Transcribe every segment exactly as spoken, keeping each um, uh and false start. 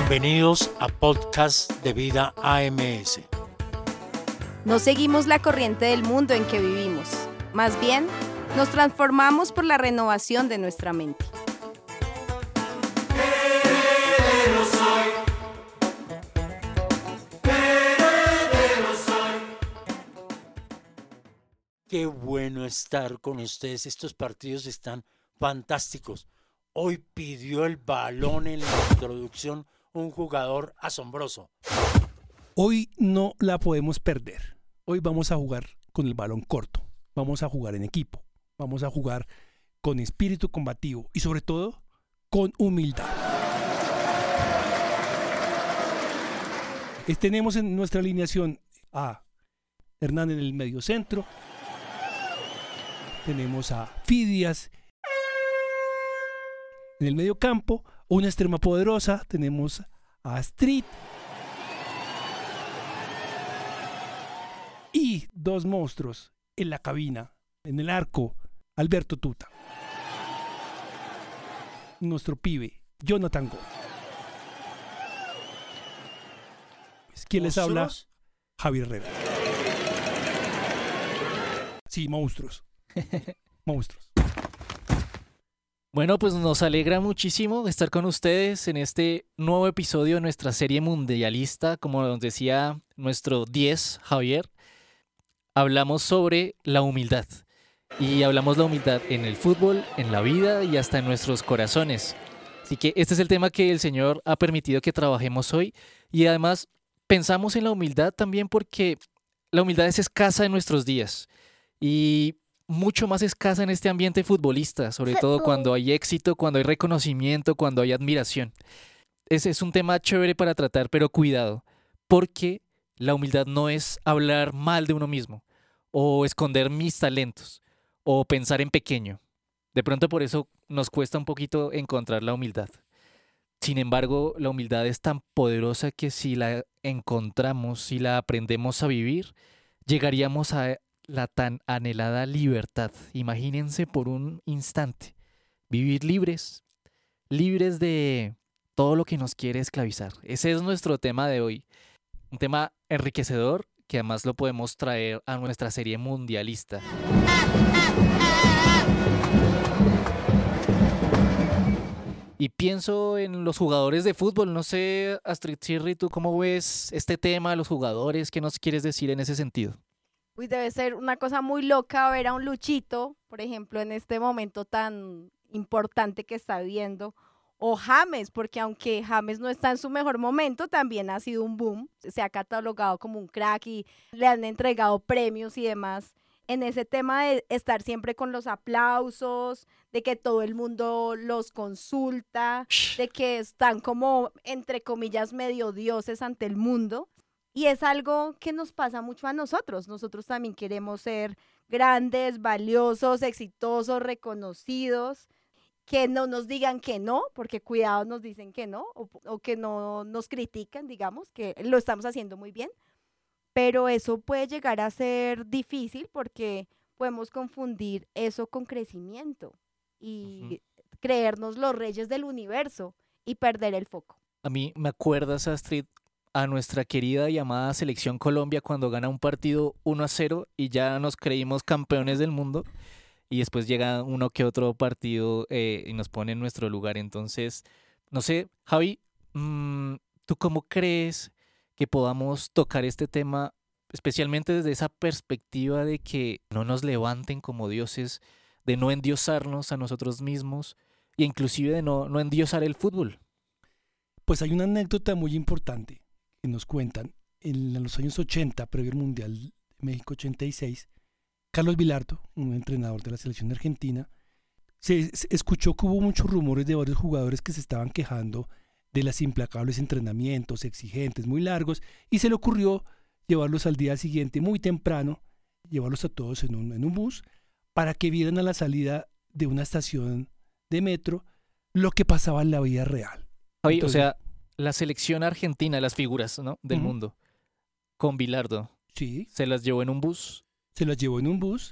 Bienvenidos a Podcast de Vida A M S. No seguimos la corriente del mundo en que vivimos. Más bien, nos transformamos por la renovación de nuestra mente. Heredero soy. Heredero soy. Qué bueno estar con ustedes. Estos partidos están fantásticos. Hoy pidió el balón en la introducción un jugador asombroso. Hoy no la podemos perder. Hoy vamos a jugar con el balón corto. Vamos a jugar en equipo. Vamos a jugar con espíritu combativo y sobre todo con humildad. Tenemos en nuestra alineación a Hernán en el medio centro. Tenemos a Fidias en el medio campo, una extrema poderosa, tenemos a Astrid y dos monstruos en la cabina, en el arco, Alberto Tuta, nuestro pibe, Jonathan Go. ¿Quién les habla? Javier Herrera. Sí, monstruos. Monstruos. Bueno, pues nos alegra muchísimo estar con ustedes en este nuevo episodio de nuestra serie mundialista. Como nos decía nuestro diez, Javier, hablamos sobre la humildad. Y hablamos de la humildad en el fútbol, en la vida y hasta en nuestros corazones. Así que este es el tema que el Señor ha permitido que trabajemos hoy. Y además pensamos en la humildad también porque la humildad es escasa en nuestros días. Y mucho más escasa en este ambiente futbolista, sobre todo cuando hay éxito, cuando hay reconocimiento, cuando hay admiración. Ese es un tema chévere para tratar, pero cuidado, porque la humildad no es hablar mal de uno mismo, o esconder mis talentos, o pensar en pequeño. De pronto por eso nos cuesta un poquito encontrar la humildad. Sin embargo, la humildad es tan poderosa que si la encontramos, si la aprendemos a vivir, llegaríamos a la tan anhelada libertad. Imagínense por un instante vivir libres, libres de todo lo que nos quiere esclavizar. Ese es nuestro tema de hoy, un tema enriquecedor que además lo podemos traer a nuestra serie mundialista. Y pienso en los jugadores de fútbol. No sé, Astrid Cirri, ¿tú cómo ves este tema, los jugadores? ¿Qué nos quieres decir en ese sentido? Uy, debe ser una cosa muy loca ver a un Luchito, por ejemplo, en este momento tan importante que está viviendo, o James, porque aunque James no está en su mejor momento, también ha sido un boom, se ha catalogado como un crack y le han entregado premios y demás, en ese tema de estar siempre con los aplausos, de que todo el mundo los consulta, de que están como, entre comillas, medio dioses ante el mundo. Y es algo que nos pasa mucho a nosotros. Nosotros también queremos ser grandes, valiosos, exitosos, reconocidos, que no nos digan que no, porque cuidado nos dicen que no, o, o que no nos critican, digamos, que lo estamos haciendo muy bien. Pero eso puede llegar a ser difícil porque podemos confundir eso con crecimiento y uh-huh. creernos los reyes del universo y perder el foco. A mí me acuerdas, Astrid, a nuestra querida y amada Selección Colombia cuando gana un partido uno a cero y ya nos creímos campeones del mundo y después llega uno que otro partido eh, y nos pone en nuestro lugar. Entonces, no sé, Javi, mmm, ¿tú cómo crees que podamos tocar este tema, especialmente desde esa perspectiva de que no nos levanten como dioses, de no endiosarnos a nosotros mismos e inclusive de no, no endiosar el fútbol? Pues hay una anécdota muy importante que nos cuentan. En los años ochenta, previo al Mundial de México ochenta y seis, Carlos Vilardo, un entrenador de la selección argentina, se, se escuchó que hubo muchos rumores de varios jugadores que se estaban quejando de los implacables entrenamientos exigentes, muy largos, y se le ocurrió llevarlos al día siguiente, muy temprano, llevarlos a todos en un, en un bus, para que vieran a la salida de una estación de metro lo que pasaba en la vida real. Javi, Entonces, o sea, la selección argentina, las figuras, ¿no? del uh-huh. mundo, con Bilardo, sí, se las llevó en un bus. Se las llevó en un bus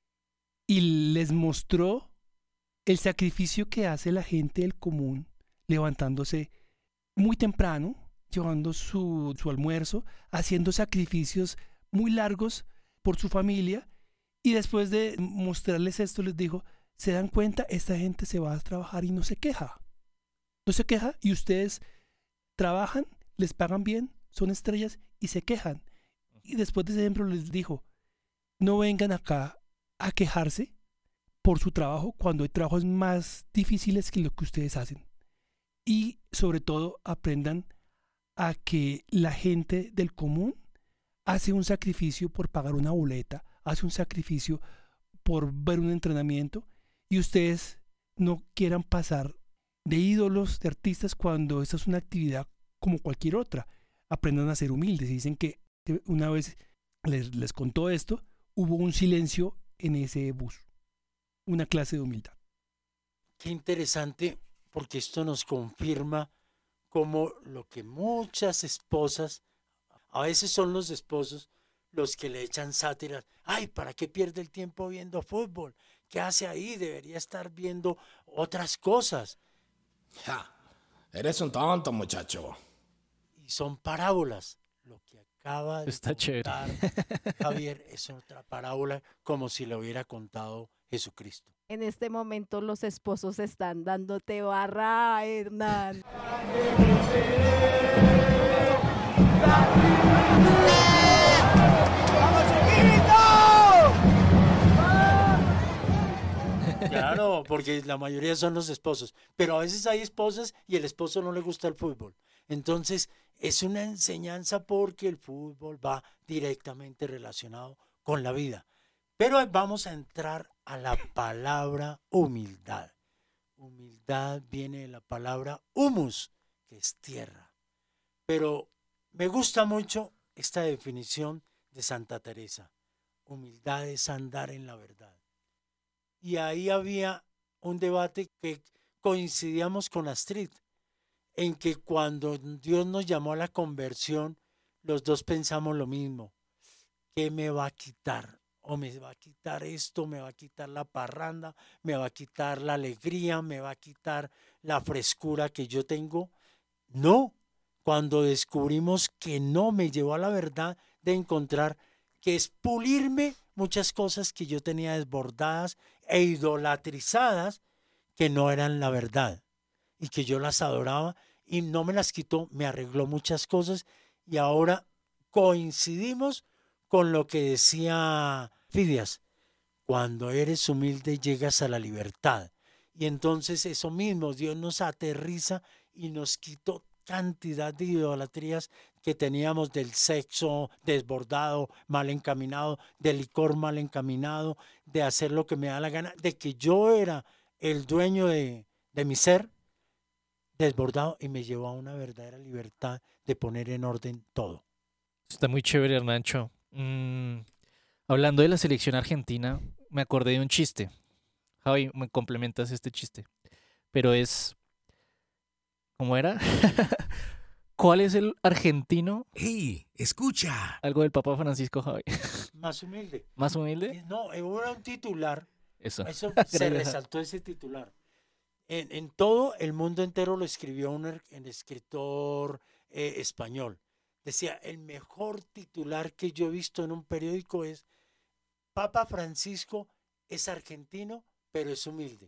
y les mostró el sacrificio que hace la gente del común levantándose muy temprano, llevando su, su almuerzo, haciendo sacrificios muy largos por su familia, y después de mostrarles esto les dijo, ¿se dan cuenta? Esta gente se va a trabajar y no se queja. No se queja y ustedes trabajan, les pagan bien, son estrellas y se quejan. Y después de ese ejemplo les dijo, no vengan acá a quejarse por su trabajo cuando hay trabajos más difíciles que lo que ustedes hacen. Y sobre todo aprendan a que la gente del común hace un sacrificio por pagar una boleta, hace un sacrificio por ver un entrenamiento, y ustedes no quieran pasar de ídolos, de artistas, cuando esa es una actividad como cualquier otra. Aprendan a ser humildes. Y dicen que una vez les, les contó esto, hubo un silencio en ese bus, una clase de humildad. Qué interesante, porque esto nos confirma como lo que muchas esposas, a veces son los esposos los que le echan sátiras. Ay, ¿para qué pierde el tiempo viendo fútbol? ¿Qué hace ahí? Debería estar viendo otras cosas. Ja, eres un tonto, muchacho. Y son parábolas. Lo que acaba de Está chévere. contar Javier es otra parábola, como si lo hubiera contado Jesucristo. En este momento los esposos están dándote barra, Hernán. Claro, porque la mayoría son los esposos, pero a veces hay esposas y el esposo no le gusta el fútbol. Entonces es una enseñanza porque el fútbol va directamente relacionado con la vida. Pero vamos a entrar a la palabra humildad. Humildad viene de la palabra humus, que es tierra. Pero me gusta mucho esta definición de Santa Teresa. Humildad es andar en la verdad. Y ahí había un debate que coincidíamos con Astrid, en que cuando Dios nos llamó a la conversión, los dos pensamos lo mismo. ¿Qué me va a quitar? O me va a quitar esto, me va a quitar la parranda, me va a quitar la alegría, me va a quitar la frescura que yo tengo. No, cuando descubrimos que no, me llevó a la verdad de encontrar que es pulirme muchas cosas que yo tenía desbordadas e idolatrizadas, que no eran la verdad y que yo las adoraba, y no me las quitó, me arregló muchas cosas, y ahora coincidimos con lo que decía Fidias: cuando eres humilde llegas a la libertad. Y entonces eso mismo, Dios nos aterriza y nos quitó cantidad de idolatrías que teníamos, del sexo desbordado, mal encaminado, del licor mal encaminado, de hacer lo que me da la gana, de que yo era el dueño de, de mi ser desbordado, y me llevó a una verdadera libertad de poner en orden todo. Está muy chévere, Hernancho. Mm, hablando de la selección argentina, me acordé de un chiste. Javi, me complementas este chiste. Pero es... ¿Cómo era? ¿Cuál es el argentino? ¡Ey! ¡Escucha! Algo del Papa Francisco, Javi. Más humilde. ¿Más humilde? No, era un titular. Eso. Eso se resaltó, ese titular. En, en todo el mundo entero lo escribió un, un escritor eh, español. Decía, el mejor titular que yo he visto en un periódico es: Papa Francisco es argentino, pero es humilde.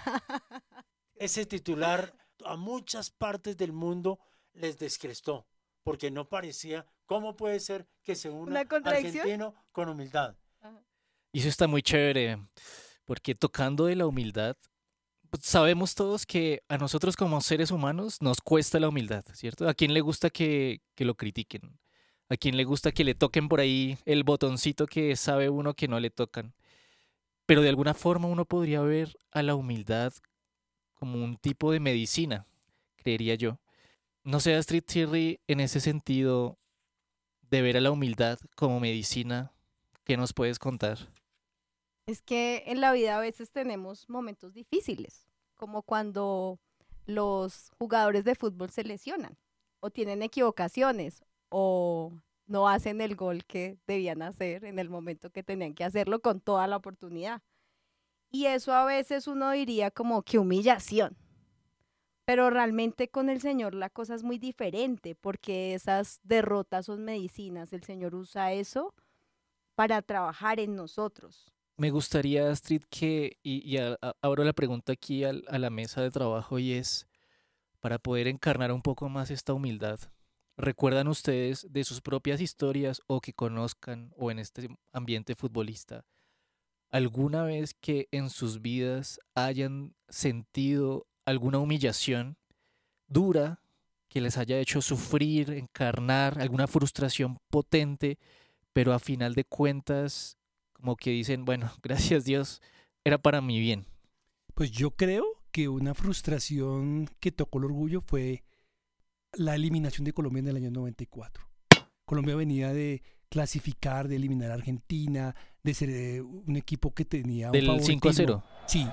Ese titular a muchas partes del mundo les descrestó, porque no parecía, ¿cómo puede ser que se una argentino con humildad? Y eso está muy chévere, porque tocando de la humildad, pues sabemos todos que a nosotros como seres humanos nos cuesta la humildad, ¿cierto? ¿A quién le gusta que, que lo critiquen? ¿A quién le gusta que le toquen por ahí el botoncito que sabe uno que no le tocan? Pero de alguna forma uno podría ver a la humildad como un tipo de medicina, creería yo. No sé, Astrid Thierry, en ese sentido de ver a la humildad como medicina, ¿qué nos puedes contar? Es que en la vida a veces tenemos momentos difíciles, como cuando los jugadores de fútbol se lesionan, o tienen equivocaciones, o no hacen el gol que debían hacer en el momento que tenían que hacerlo con toda la oportunidad. Y eso a veces uno diría como, qué humillación, Pero realmente con el Señor la cosa es muy diferente porque esas derrotas son medicinas. El Señor usa eso para trabajar en nosotros. Me gustaría, Astrid, que, y, y a- a- abro la pregunta aquí al- a la mesa de trabajo y es, para poder encarnar un poco más esta humildad, ¿recuerdan ustedes de sus propias historias o que conozcan o en este ambiente futbolista alguna vez que en sus vidas hayan sentido alguna humillación dura que les haya hecho sufrir, encarnar alguna frustración potente, pero a final de cuentas como que dicen, bueno, gracias Dios, era para mi bien? Pues yo creo que una frustración que tocó el orgullo fue la eliminación de Colombia en el año noventa y cuatro. Colombia venía de clasificar, de eliminar a Argentina, de ser eh, un equipo que tenía un Del favoritismo. cinco a cero. Sí,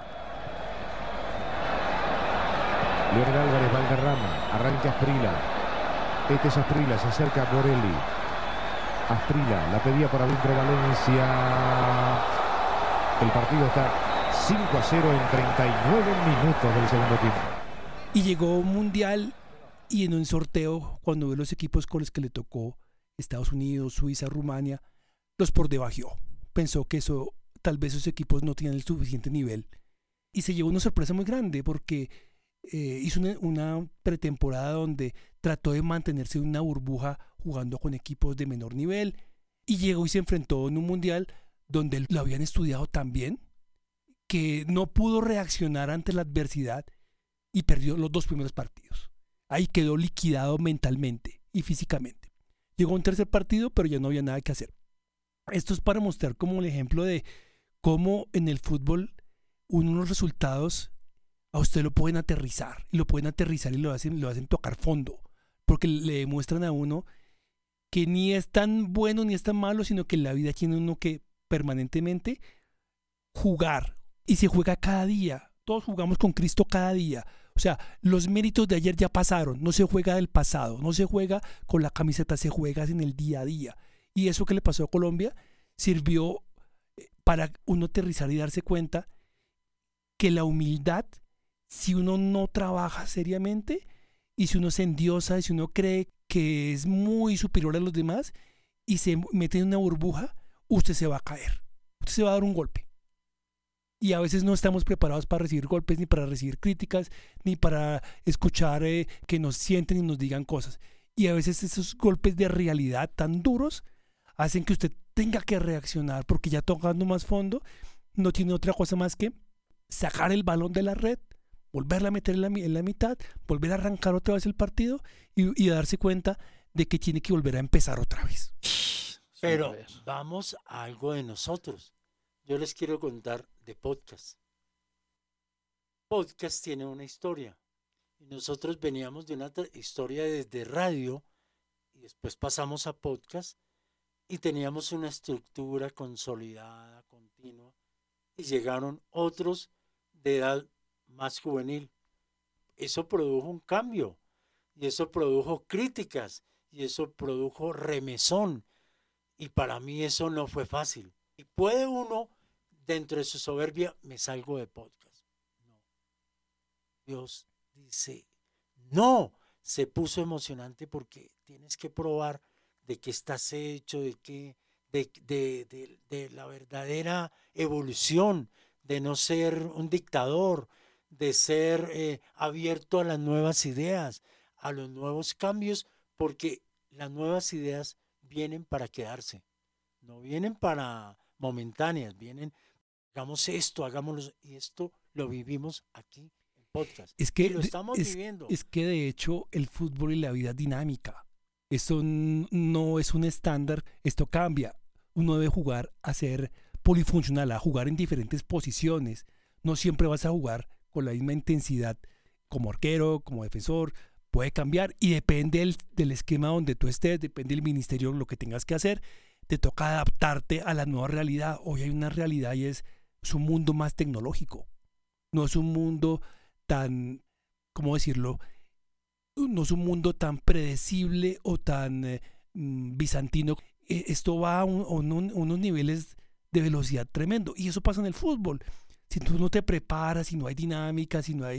Leonel Álvarez, Valderrama, arranca Asprila. Este es Asprila, se acerca a Borelli. Asprila, la pedía por adentro Valencia. El partido está cinco a cero en treinta y nueve minutos del segundo tiempo. y llegó un mundial y en un sorteo, cuando ve los equipos con los que le tocó, Estados Unidos, Suiza, Rumania, los por debajo. Pensó que eso, tal vez esos equipos no tenían el suficiente nivel. Y se llevó una sorpresa muy grande porque eh, hizo una, una pretemporada donde trató de mantenerse en una burbuja jugando con equipos de menor nivel y llegó y se enfrentó en un mundial donde lo habían estudiado tan bien que no pudo reaccionar ante la adversidad y perdió los dos primeros partidos. Ahí quedó liquidado mentalmente y físicamente. Llegó un tercer partido, pero ya no había nada que hacer. Esto es para mostrar como el ejemplo de cómo en el fútbol unos resultados a usted lo pueden aterrizar y lo pueden aterrizar y lo hacen, lo hacen tocar fondo, porque le demuestran a uno que ni es tan bueno ni es tan malo, sino que en la vida tiene uno que permanentemente jugar y se juega cada día. Todos jugamos con Cristo cada día. O sea, los méritos de ayer ya pasaron, no se juega del pasado, no se juega con la camiseta, se juega en el día a día. Y eso que le pasó a Colombia sirvió para uno aterrizar y darse cuenta que la humildad, si uno no trabaja seriamente y si uno se endiosa y si uno cree que es muy superior a los demás y se mete en una burbuja, usted se va a caer, usted se va a dar un golpe. Y a veces no estamos preparados para recibir golpes, ni para recibir críticas, ni para escuchar eh, que nos sienten y nos digan cosas. Y a veces esos golpes de realidad tan duros hacen que usted tenga que reaccionar, porque ya tocando más fondo, no tiene otra cosa más que sacar el balón de la red, volverla a meter en la, en la mitad, volver a arrancar otra vez el partido y, y darse cuenta de que tiene que volver a empezar otra vez. Pero vamos a algo de nosotros. Yo les quiero contar de podcast. Podcast tiene una historia. Y nosotros veníamos de una historia desde radio y después pasamos a podcast y teníamos una estructura consolidada, continua. Y llegaron otros de edad más juvenil. Eso produjo un cambio y eso produjo críticas y eso produjo remesón. Y para mí eso no fue fácil. Y puede uno, dentro de su soberbia, me salgo de podcast. No. Dios dice, no. Se puso emocionante porque tienes que probar de qué estás hecho, de qué, de, de, de, de la verdadera evolución, de no ser un dictador, de ser eh, abierto a las nuevas ideas, a los nuevos cambios, porque las nuevas ideas vienen para quedarse, no vienen para momentáneas, vienen, hagamos esto, hagámoslo, y esto lo vivimos aquí en podcast. Es que, y lo estamos es, viviendo. Es que de hecho el fútbol y la vida es dinámica. Esto n- no es un estándar, esto cambia. Uno debe jugar a ser polifuncional, a jugar en diferentes posiciones. No siempre vas a jugar con la misma intensidad como arquero, como defensor. Puede cambiar y depende del, del esquema donde tú estés, depende del ministerio, lo que tengas que hacer. Te toca adaptarte a la nueva realidad. Hoy hay una realidad y es, es un mundo más tecnológico. No es un mundo tan, ¿cómo decirlo? No es un mundo tan predecible o tan eh, bizantino. Eh, esto va a, un, a un, unos niveles de velocidad tremendo. Y eso pasa en el fútbol. Si tú no te preparas, si no hay dinámica, si no hay,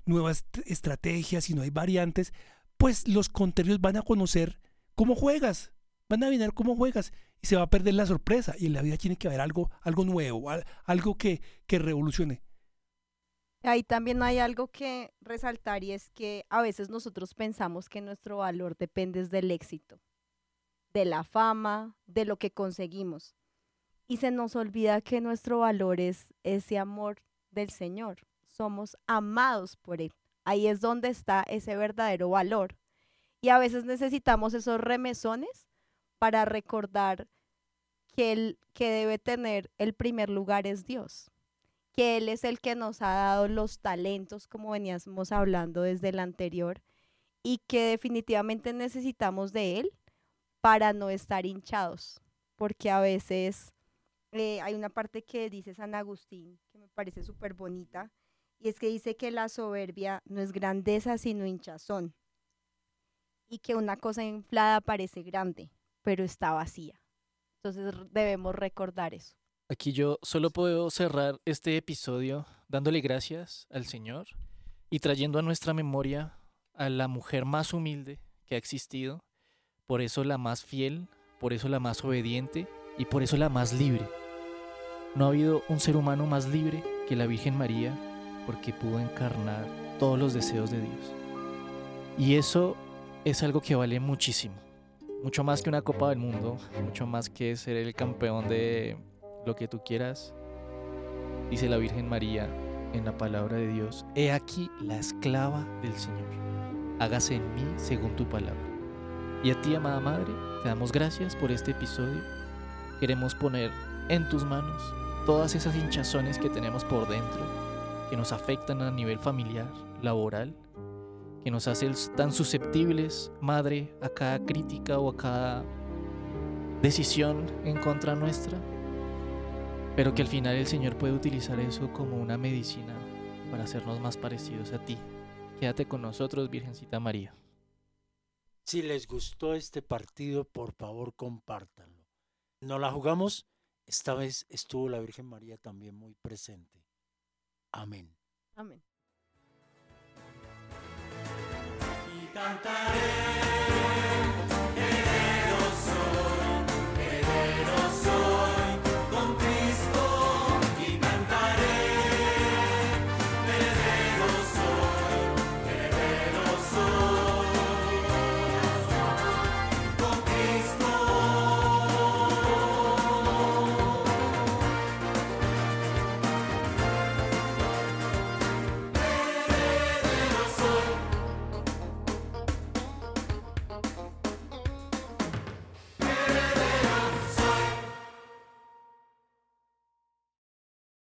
nuevas t- estrategias, si no hay variantes, pues los contrarios van a conocer cómo juegas, van a adivinar cómo juegas y se va a perder la sorpresa. Y en la vida tiene que haber algo, algo nuevo, al- algo que, que revolucione. Ahí también hay algo que resaltar y es que a veces nosotros pensamos que nuestro valor depende del éxito, de la fama, de lo que conseguimos. Y se nos olvida que nuestro valor es ese amor del Señor. Somos amados por Él. Ahí es donde está ese verdadero valor. Y a veces necesitamos esos remesones para recordar que el que debe tener el primer lugar es Dios, que Él es el que nos ha dado los talentos, como veníamos hablando desde el anterior, y que definitivamente necesitamos de Él para no estar hinchados, porque a veces eh, hay una parte que dice San Agustín, que me parece súper bonita, y es que dice que la soberbia no es grandeza, sino hinchazón, y que una cosa inflada parece grande, pero está vacía. Entonces r- debemos recordar eso. Aquí yo solo puedo cerrar este episodio dándole gracias al Señor y trayendo a nuestra memoria a la mujer más humilde que ha existido, por eso la más fiel, por eso la más obediente y por eso la más libre. No ha habido un ser humano más libre que la Virgen María, porque pudo encarnar todos los deseos de Dios. Y eso es algo que vale muchísimo, mucho más que una Copa del Mundo, mucho más que ser el campeón de lo que tú quieras. Dice la Virgen María en la palabra de Dios: he aquí la esclava del Señor, hágase en mí según tu palabra. Y a ti, amada Madre, te damos gracias por este episodio. Queremos poner en tus manos todas esas hinchazones que tenemos por dentro, que nos afectan a nivel familiar, laboral, que nos hacen tan susceptibles, Madre, a cada crítica o a cada decisión en contra nuestra, pero que al final el Señor puede utilizar eso como una medicina para hacernos más parecidos a ti. Quédate con nosotros, Virgencita María. Si les gustó este partido, por favor, compártanlo. No la jugamos, esta vez estuvo la Virgen María también muy presente. Amén. Amén. Y cantaré